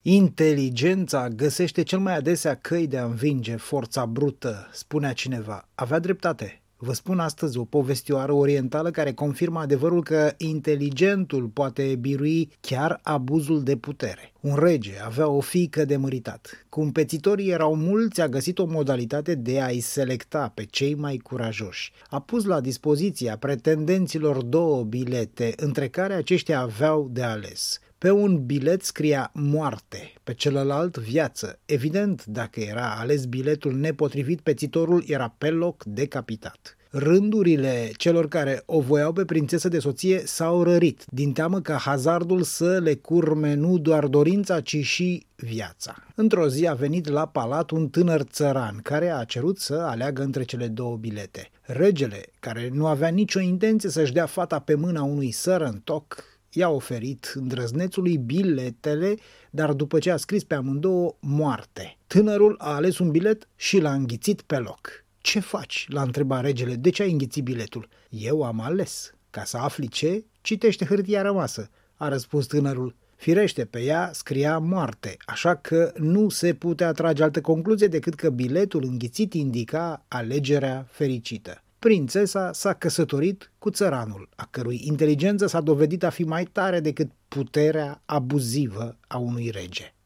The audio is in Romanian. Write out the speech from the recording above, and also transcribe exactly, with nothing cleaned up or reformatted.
Inteligența găsește cel mai adesea căi de a învinge forța brută, spunea cineva. Avea dreptate. Vă spun astăzi o povestioară orientală care confirmă adevărul că inteligentul poate birui chiar abuzul de putere. Un rege avea o fiică de măritat. Cumpățitorii erau mulți, a găsit o modalitate de a-i selecta pe cei mai curajoși. A pus la dispoziția pretendenților două bilete, între care aceștia aveau de ales. Pe un bilet scria moarte, pe celălalt viață. Evident, dacă era ales biletul nepotrivit, pețitorul era pe loc decapitat. Rândurile celor care o voiau pe prințesă de soție s-au rărit, din teamă ca hazardul să le curme nu doar dorința, ci și viața. Într-o zi a venit la palat un tânăr țăran care a cerut să aleagă între cele două bilete. Regele, care nu avea nicio intenție să-și dea fata pe mâna unui sărăntoc, i-a oferit îndrăznețului biletele, dar după ce a scris pe amândouă moarte. Tânărul a ales un bilet și l-a înghițit pe loc. Ce faci?" l-a întrebat regele. De ce ai înghițit biletul?" Eu am ales. Ca să afli ce, citește hârtia rămasă," a răspuns tânărul. Firește, pe ea scria moarte, așa că nu se putea trage altă concluzie decât că biletul înghițit indica alegerea fericită. Prințesa s-a căsătorit cu țăranul, a cărui inteligență s-a dovedit a fi mai tare decât puterea abuzivă a unui rege.